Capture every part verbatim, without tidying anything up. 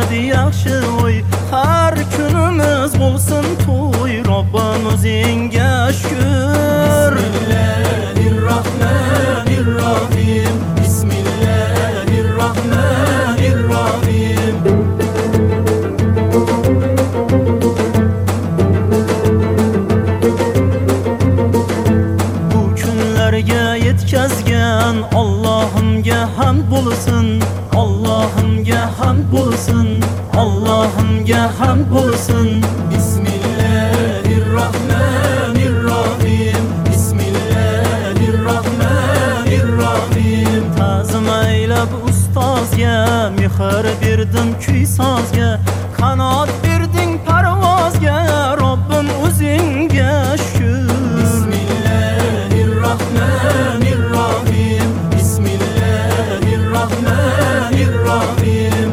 o'tdi yaxshi o'y, har kunimiz bo'lsin to'y. Robbim o'zingga shukr. Bismillahirrohmanirrohim, bismillahirrohmanirrohim. Bu kunlarga yetkazgan Allohimga hamd bo'lsin, Allohimga hamd bo'lsin, Allohimga hamd bo'lsin. Bismillahirrohmanirrohim, bismillahirrohmanirrohim. Ta'zim aylab ustozga, mehr berding kuy sozga, qanot berding parvozga. Robbim o'zingga shukr. Bismillahirrohmanirrohim, bismillahirrohmanirrohim.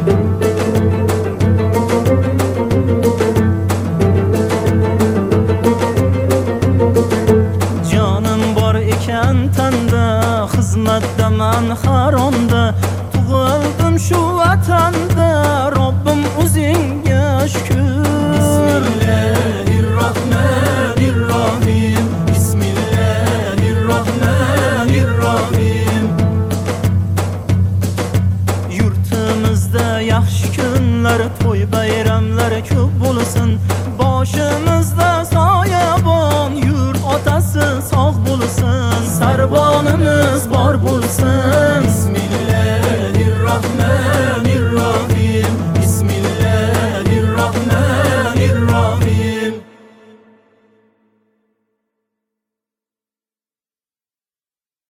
Jonim bor ekan tanda, xizmatdaman haromda, tug'ildim shu vatanda. Robbim o'zingga shukr. Bismillahirrohmanirrohim, bismillahirrohmanirrohim. Yurtimizda yaxshi kunlar, to'y bayramlar ko'p bo'lsin. Boshimizda soyabon, yurt otasi sog' bo'lsin. Sarbonimiz bor bo'lsin.